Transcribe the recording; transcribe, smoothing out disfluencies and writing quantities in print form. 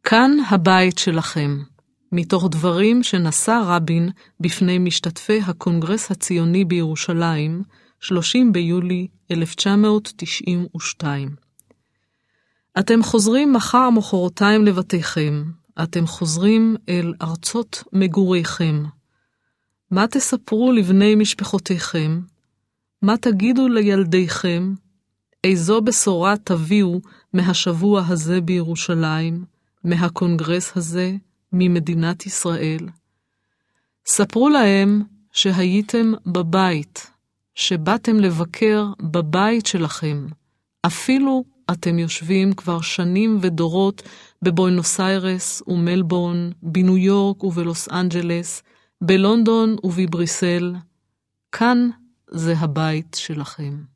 כאן הבית שלכם, מתוך דברים שנשא רבין בפני משתתפי הקונגרס הציוני בירושלים, 30 ביולי 1992. אתם חוזרים מחר מחרתיים לבתיכם, אתם חוזרים אל ארצות מגוריכם. מה תספרו לבני משפחותיכם? מה תגידו לילדיכם? איזו בשורה תביאו מהשבוע הזה בירושלים, מהקונגרס הזה, ממדינת ישראל? ספרו להם שהייתם בבית, שבאתם לבקר בבית שלכם, אפילו אתם יושבים כבר שנים ודורות בבואנוס איירס ומלבורן, בניו יורק ובלוס אנג'לס, בלונדון ובבריסל. כאן זה הבית שלכם.